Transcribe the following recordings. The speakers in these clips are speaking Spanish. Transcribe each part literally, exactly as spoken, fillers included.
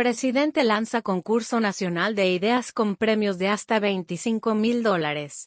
Presidente lanza concurso nacional de ideas con premios de hasta veinticinco mil dólares.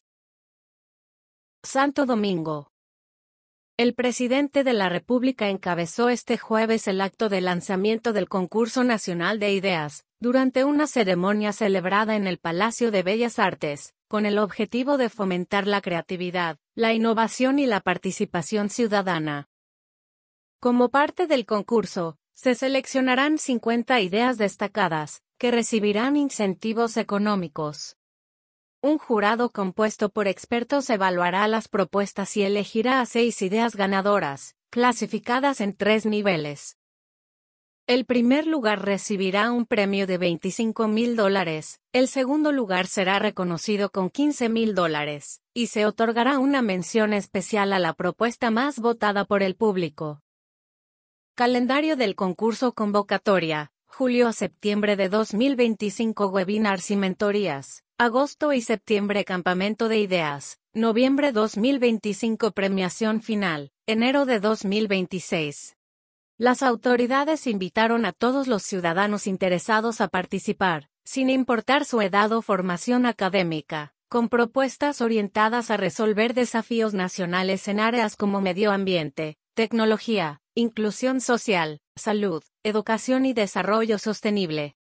Santo Domingo. El presidente de la República encabezó este jueves el acto de lanzamiento del Concurso Nacional de Ideas, durante una ceremonia celebrada en el Palacio de Bellas Artes, con el objetivo de fomentar la creatividad, la innovación y la participación ciudadana. Como parte del concurso, se seleccionarán cincuenta ideas destacadas, que recibirán incentivos económicos. Un jurado compuesto por expertos evaluará las propuestas y elegirá a seis ideas ganadoras, clasificadas en tres niveles. El primer lugar recibirá un premio de veinticinco mil dólares, el segundo lugar será reconocido con quince mil dólares, y se otorgará una mención especial a la propuesta más votada por el público. Calendario del concurso. Convocatoria: julio a septiembre de dos mil veinticinco. Webinars y mentorías: agosto y septiembre. Campamento de ideas: noviembre dos mil veinticinco. Premiación final: enero de dos mil veintiséis. Las autoridades invitaron a todos los ciudadanos interesados a participar, sin importar su edad o formación académica, con propuestas orientadas a resolver desafíos nacionales en áreas como medio ambiente, tecnología, inclusión social, salud, educación y desarrollo sostenible.